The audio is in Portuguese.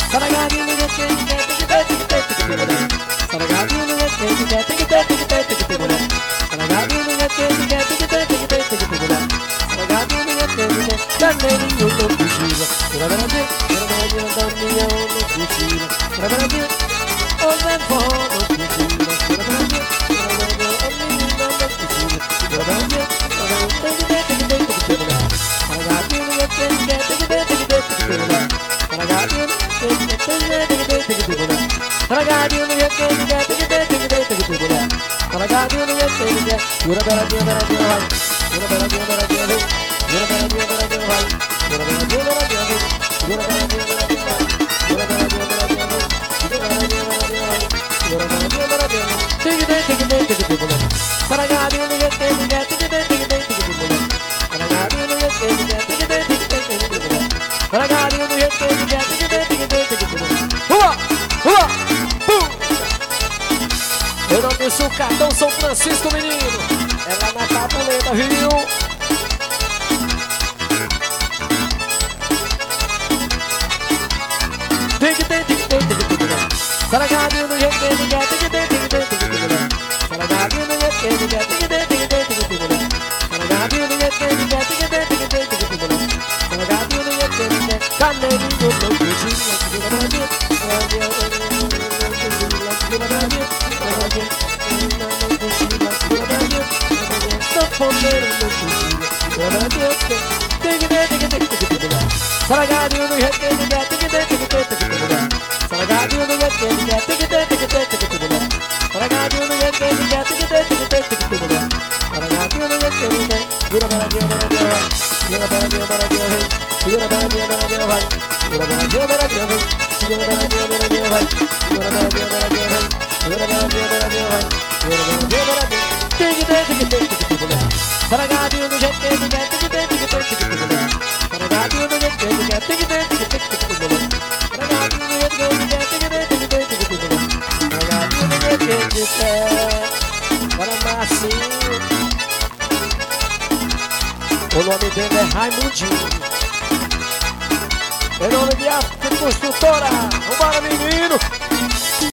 Saragadinho no jeito que ele quer, tem que ter, tem que ter, tem que ter mulher. Saragadinho no jeito que ele quer, tem que ter, tem que ter, tem que ter mulher. Saragadinho no jeito que ele quer, tem que ter, tem que ter, tem que ter mulher. Saragadinho no jeito que ele quer, carneirinho não fugiva. Pura Brasil, da união não fugiva. Pura Brasil, os avós não fugiva. Pura Brasil, a menina não fugiva. Pura Brasil, tem que ter, tem que ter, tem que ter mulher. Saragadinho no jeito que ele quer, tem que ter, tem que ter, tem que ter mulher. Saragadinho no jeito que ele quer, tem que ter, tem que ter, tem que ter mulher. Saragadinho no jeito que ele quer, tem que ter, tem que ter, tem que ter mulher. Saragadinho no jeito que ele quer, jura beradinha, beradinha, vai. Jura beradinha, beradinha, vem. Jura beradinha, beradinha, vai. Jura beradinha, beradinha, vem. Jura beradinha, beradinha, vai. Jura beradinha, beradinha, vem. Jura beradinha, beradinha, vai. Jura beradinha, beradinha, vem. Tem que ter, tem que ter, tem que ter mulher. Saragadinho no jeito que ele quer, tem que ter, tem que ter, tem que ter mulher. Saragadinho no jeito que ele quer, tem que ter, tem que ter, tem que ter mulher. Saragadinho no jeito que ele quer, tem que ter, tem que ter, tem que ter mulher. Rua! Rua! Eu não penso o cartão São Francisco, menino. É lá na Tapuleta, viu? Tem que ter, tem que ter, tem que ter mulher. Saragadinho no jeito que ele quer, tem que ter, tem que ter, tem que ter mulher. Saragadinho no jeito que ele quer, tem que ter, tem que ter, tem que ter mulher. Saragadinho no jeito que ele quer, tem que ter, tem que ter, tem que ter mulher. Saragadinho no jeito que ele quer, carneirinho não fugiva. Pura Brasil, pura Brasil, pura Brasil. Tem que ter, tem que ter, tem que ter mulher. Saragadinho no jeito que ele quer, tem que ter, tem que ter, tem que ter mulher. Saragadinho no jeito que ele quer, tem que ter, tem que ter, tem que ter mulher. Saragadinho no jeito que ele quer, tem que ter, tem que ter, tem que ter mulher. Saragadinho no jeito que ele quer, jura beradinha, beradinha, vai. Jura beradinha, beradinha, vem. Jura beradinha, beradinha, vai. Jura beradinha, beradinha, vem. Jura beradinha, beradinha, vai. Jura beradinha, beradinha, vem. Jura beradinha, beradinha, vai. Jura beradinha, beradinha. Tem que ter, tem que ter, tem que ter mulher. Saragadinho do jeito que ele quer, tem que ter, tem que ter, tem que ter mulher. Saragadinho do jeito que ele quer, tem que ter, tem que ter, tem que ter mulher. Saragadinho do jeito que ele quer, tem que ter, tem que ter, tem que ter mulher. Saragadinho do jeito que ele quer. Paraná assim. O nome dele é Raimundinho. Em nome de África Construtora. Vambora, menino.